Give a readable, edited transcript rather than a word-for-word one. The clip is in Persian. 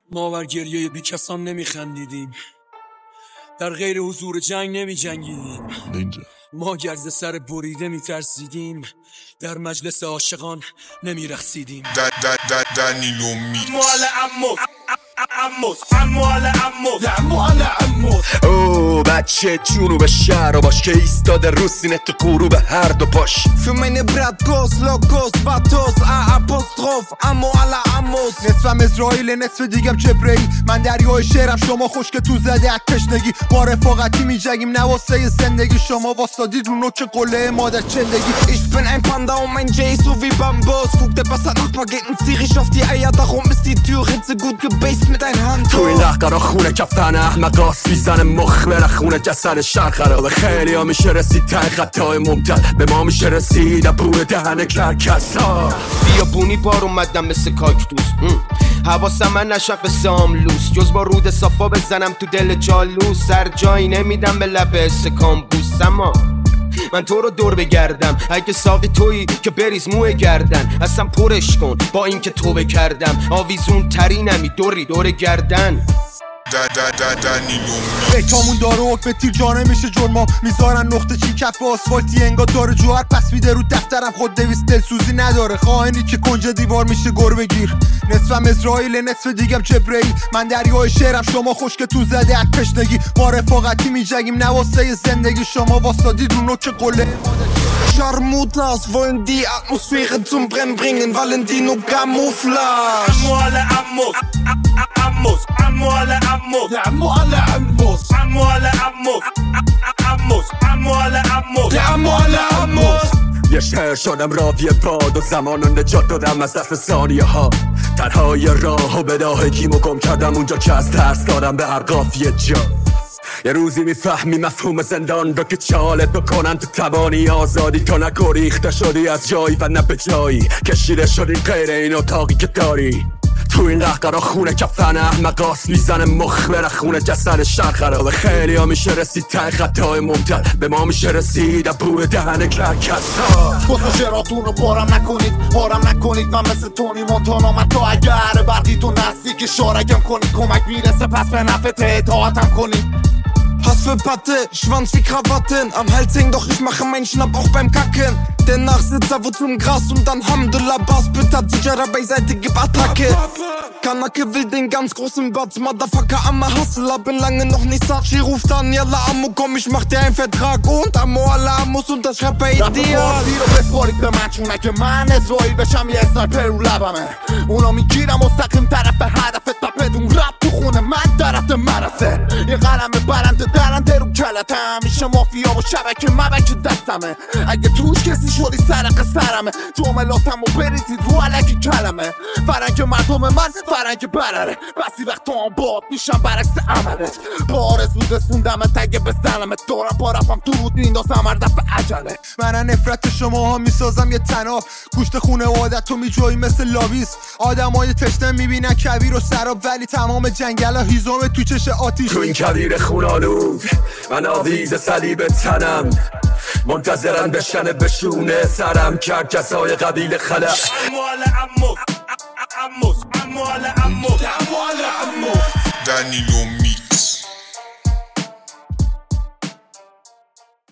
ما بر گریه بی کسان نمی خندیدیم، در غیر حضور جنگ نمی جنگیدیم. ما گرز سر بریده می ترسیدیم، در مجلس عاشقان نمی رقصیدیم. دنیلو میکس او بچه جنوب شهر باش که ایستاده رو سینه تو غروب هر دو پاش. Für meine Bratwurst, Logos, Vatos, A-Apostroph, Ammo alla Amos. نصفم اسرائیل نصف دیگم جبرئیل، من دریای شعرم شما خشک تو زده از تشنگی. با رفاقتی میجنگیم نه واسه زندگی، شما واسادید رو نوک قله مادر چندگی. Ich bin ein Panda und mein J so wie Bambus. Guck, der Bastard-Nachbar geht ins Tierisch auf die Eier, darum ist die Türritze gut gebased mit ein Hand. تو این قهقرا خونه کفتن احمقاس میزنه مخ بره خونه جسد شهر خرابه. خیلی ها میشه رسید ته خطای ممتد، به ما میشه رسید بوی دهن کرکس ها. بیابونی بار اومدم مثل کاکتوس، حواسم من نشق به ساملوس، جز با رود صفا بزنم تو دل جالوس. سر جایی نمیدم به لب استکامبوس، اما من تو رو دور بگردم اگه ساقی تویی که بریز موه گردن. اصلا پرش کن با این که توبه کردم، آویزون ترینمی دوری دور گردن. بهتامون داره حکم تیر جانه میشه جرما، میذارن نقطه چی کف آسفالتی انگار داره جوهر. پس میده رو دفترم خود دویست دلسوزی نداره، خائنی که کنج دیوار میشه گربه گیر. نصفم اسرائیل نصف دیگم جبرئیل، من دریای شعرم شما خشک تو زده از تشنگی. با رفاقتی میجنگیم نه واسه زندگی، شما واسادید رو نوک قله. Scharmutlas wollen die Atmosphäre zum Brennen bringen, Valentino Camouflage. Ammo alle Ammos, Ammos, Ammo alle Ammos, Ammo alle Ammos, Ammo alle Ammos, Ammos, Ammo alle Ammos, Ammo alle Ammos. یه شهر شدم راوی باد و زمان و نجات دادم از دست ثانیه ها. تنهای راه و بداهگیمو گم کردم اونجا که از ترس دادم به هر قافیه جا. یه روزی میفهمی مفهوم زندان رو که چالت بکنن تو توانی آزادی، تو نگریخته شدی از جایی و نه به جایی، کشیده شدی غیر این اتاقی که داری. تو این قهقرا خونه کفتن احمقاس میزنه مخ بره خونه جسد شهر خرابه. خیلی ها میشه رسید ته خطای ممتد، به ما میشه رسید بوی دهن کرکس ها. بسا شراتون رو بارم نکنید من مثل تونی مونتانا. من تا اگر برقی تو نزدیک شارگم کنید، کمک میرسه پس به نفت اطاعتم کنید. Hass für Patte, Schwanz wie Krawatten, am Hals hängen, doch ich mache meinen Schnapp auch beim Kacken. Der Nachsitzer wird zum Gras und dann Hamdullah Bass, bitte Tijara beiseite, gib Attacke. Kanake will den ganz großen Batz, Motherfucker, Amma Hustler, bin lange noch nicht Sachi, ruft an, Yalla Ammo, komm, ich mach dir einen Vertrag und Ammo Allah muss unterschreiben bei Ideal. رو بسپارید به من چونکه من اسرائیل بشم یه اسنایپر رو لبمه. اونا میگیرم مستقیم طرف هدفت و بدون رب تو خونه من درفت مرسه. یه قلم برنده درنده رو کلتم، میشه مافیا و شبکه مبک دستمه. اگه توش کسی شدی سرق سرمه، جملاتم و بریزید رو علکی کلمه. فرنگ مردم من فرنگ برره، بسی وقت تو هم باد میشم برعکس عملت. با آرزو رسوندمت اگه بزنمت، دارم با رفم تو رود میندازم هر دفعه عجله. من نفرت شما ها میسازم یه تناب، گوشت خونه عادت تو میجوی مثل لاویس. آدم های تشنه میبینن کویر و سراب، ولی تمام جنگل ها هیزم تو چش آتیش. تو این کویر خونالود من آویز صلیب تنم، منتظرن بشنه بشونه سرم کرکسای قبیل خلق. Ammo alle Ammos, Ammos, Ammo alle Ammos, Ammo alle Ammos. Danilo